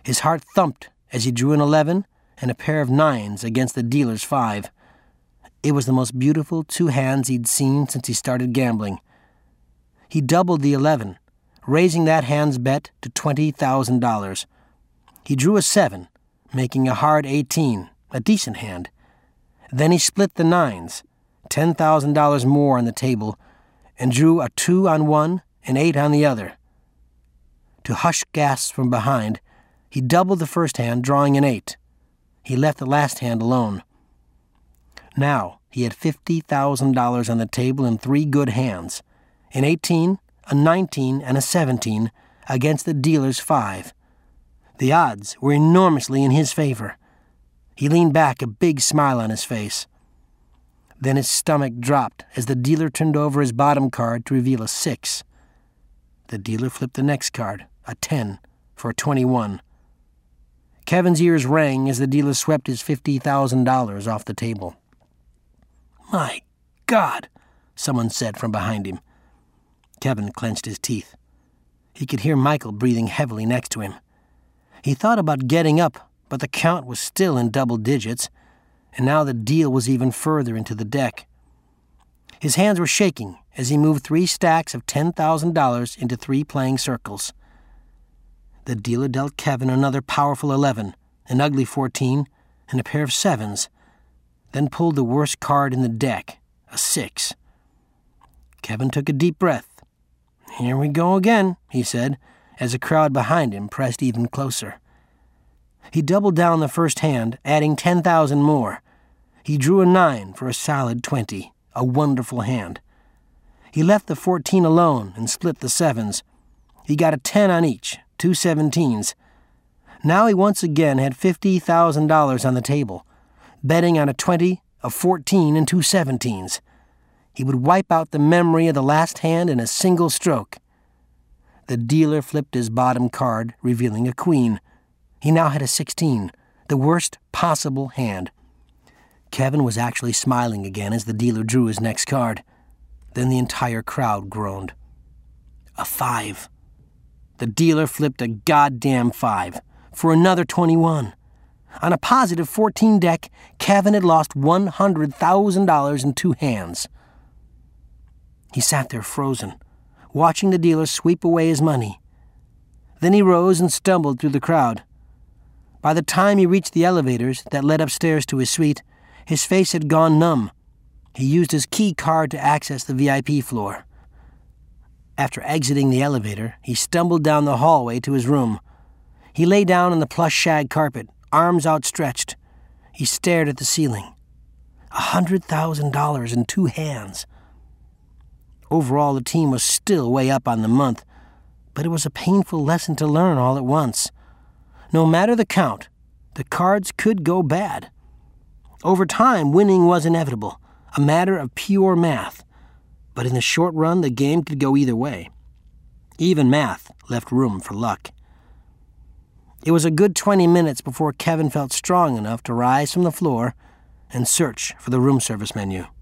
His heart thumped as he drew an 11 and a pair of 9s against the dealer's 5. It was the most beautiful 2 hands he'd seen since he started gambling. He doubled the 11, raising that hand's bet to $20,000. He drew a 7, making a hard 18, a decent hand. Then he split the 9s, $10,000 more on the table, and drew a 2 on one and 8 on the other. To hush gasps from behind, he doubled the first hand, drawing an 8. He left the last hand alone. Now he had $50,000 on the table in 3 good hands, an 18, a 19, and a 17 against the dealer's 5. The odds were enormously in his favor. He leaned back, a big smile on his face. Then his stomach dropped as the dealer turned over his bottom card to reveal a 6. The dealer flipped the next card, a 10, for a 21. Kevin's ears rang as the dealer swept his $50,000 off the table. "My God," someone said from behind him. Kevin clenched his teeth. He could hear Michael breathing heavily next to him. He thought about getting up, but the count was still in double digits, and now the deal was even further into the deck. His hands were shaking as he moved 3 stacks of $10,000 into 3 playing circles. The dealer dealt Kevin another powerful 11, an ugly 14, and a pair of 7s, then pulled the worst card in the deck, a 6. Kevin took a deep breath. "Here we go again," he said, as a crowd behind him pressed even closer. He doubled down the first hand, adding 10,000 more. He drew a 9 for a solid 20, a wonderful hand. He left the 14 alone and split the 7s. He got a 10 on each, 2 17s. Now he once again had $50,000 on the table, betting on a 20, a 14, and 2 17s. He would wipe out the memory of the last hand in a single stroke. The dealer flipped his bottom card, revealing a queen. He now had a 16, the worst possible hand. Kevin was actually smiling again as the dealer drew his next card. Then the entire crowd groaned. A 5. The dealer flipped a goddamn 5 for another 21. On a positive 14 deck, Kevin had lost $100,000 in 2 hands. He sat there frozen, watching the dealer sweep away his money. Then he rose and stumbled through the crowd. By the time he reached the elevators that led upstairs to his suite, his face had gone numb. He used his key card to access the VIP floor. After exiting the elevator, he stumbled down the hallway to his room. He lay down on the plush shag carpet, arms outstretched. He stared at the ceiling. $100,000 in 2 hands. Overall, the team was still way up on the month, but it was a painful lesson to learn all at once. No matter the count, the cards could go bad. Over time, winning was inevitable, a matter of pure math. But in the short run, the game could go either way. Even math left room for luck. It was a good 20 minutes before Kevin felt strong enough to rise from the floor and search for the room service menu.